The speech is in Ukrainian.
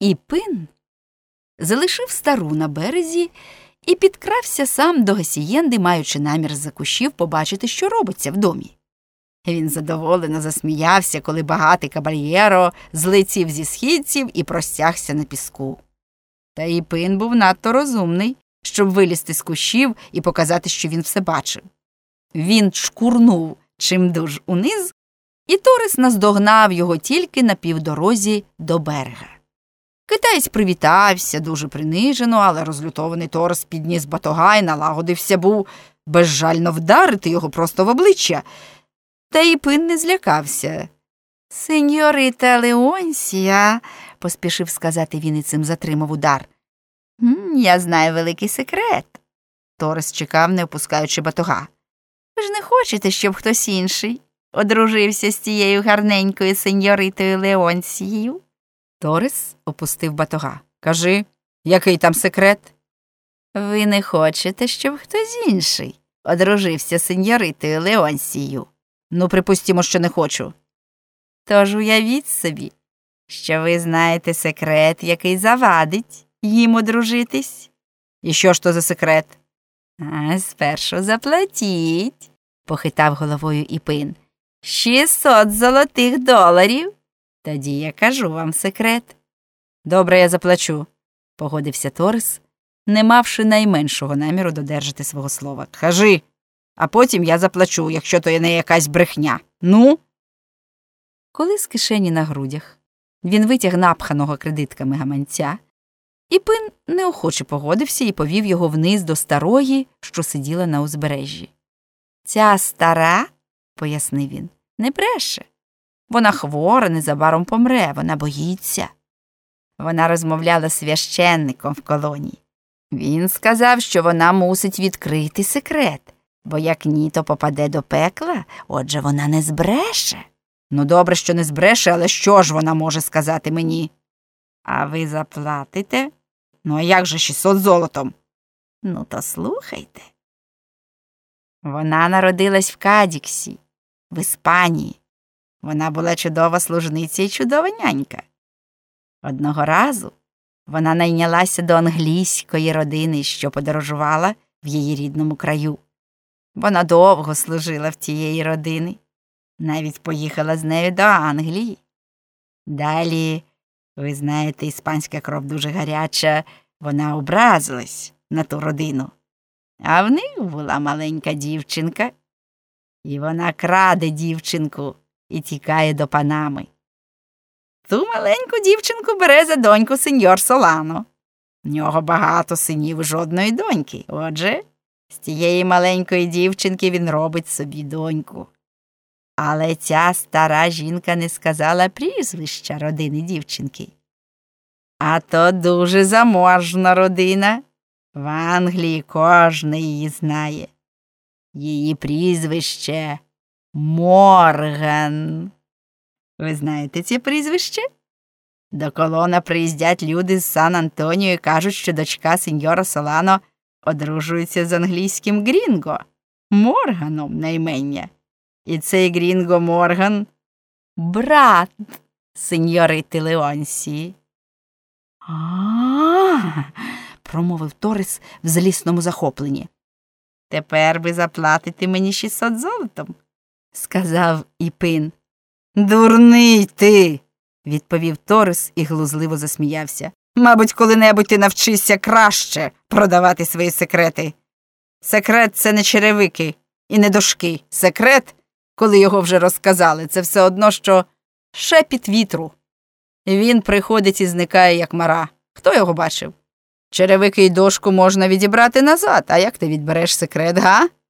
Іпин залишив стару на березі і підкрався сам до Гасієнди, маючи намір з-за кущів побачити, що робиться в домі. Він задоволено засміявся, коли багатий кабальєро злетів зі східців і простягся на піску. Та Іпин був надто розумний, щоб вилізти з кущів і показати, що він все бачив. Він чкурнув чимдуж униз, і Торес наздогнав його тільки на півдорозі до берега. Китаєць привітався дуже принижено, але розлютований Торес підніс батога і налагодився був безжально вдарити його просто в обличчя. Та Іпин не злякався. «Сеньорита Леонсія», – поспішив сказати він і цим затримав удар. «Я знаю великий секрет». Торес чекав, не опускаючи батога. «Ви ж не хочете, щоб хтось інший одружився з тією гарненькою сеньоритою Леонсією?» Торес опустив батога. «Кажи, який там секрет?» «Ви не хочете, щоб хтось інший одружився з сеньоритою Леонсією?» «Ну, припустімо, що не хочу». «Тож уявіть собі, що ви знаєте секрет, який завадить їм одружитись». «І що ж то за секрет?» «Спершу заплатіть», – похитав головою Іпин. «600 золотих доларів. Тоді я кажу вам секрет». «Добре, я заплачу», – погодився Торес, не мавши найменшого наміру додержати свого слова. «Кажи, а потім я заплачу, якщо то є не якась брехня. Ну?» Коли з кишені на грудях він витяг напханого кредитками гаманця, Іпин неохоче погодився і повів його вниз до старої, що сиділа на узбережжі. «Ця стара, – пояснив він, – не бреше. Вона хвора, незабаром помре, вона боїться. Вона розмовляла з священником в колонії. Він сказав, що вона мусить відкрити секрет, бо як ні, то попаде до пекла, отже вона не збреше». «Ну, добре, що не збреше, але що ж вона може сказати мені?» «А ви заплатите?» «Ну, а як же 600 золотом?» «Ну, то слухайте. Вона народилась в Кадіксі, в Іспанії. Вона була чудова служниця і чудова нянька. Одного разу вона найнялася до англійської родини, що подорожувала в її рідному краю. Вона довго служила в тієї родини, навіть поїхала з нею до Англії. Далі, ви знаєте, іспанська кров дуже гаряча, вона образилась на ту родину. А в них була маленька дівчинка, і вона краде дівчинку і тікає до Панами. Ту маленьку дівчинку бере за доньку сеньор Солано. В нього багато синів і жодної доньки. Отже, з тієї маленької дівчинки він робить собі доньку. Але ця стара жінка не сказала прізвища родини дівчинки. А то дуже заможна родина. В Англії кожен її знає. Її прізвище Морган. Ви знаєте це прізвище? До Колона приїздять люди з Сан-Антоніо і кажуть, що дочка сеньора Солано одружується з англійським Грінго, Морганом на імення. І цей Грінго Морган – брат сеньорити Леонсії. Промовив Торес в злісному захопленні. «Тепер ви заплатите мені 600 золотом», – сказав Іпин. «Дурний ти», – відповів Торес і глузливо засміявся. «Мабуть, коли-небудь ти навчишся краще продавати свої секрети. Секрет – це не черевики і не дошки. Секрет, коли його вже розказали, це все одно, що шепіт вітру. Він приходить і зникає, як мара. Хто його бачив? Черевики й дошку можна відібрати назад, а як ти відбереш секрет, га?»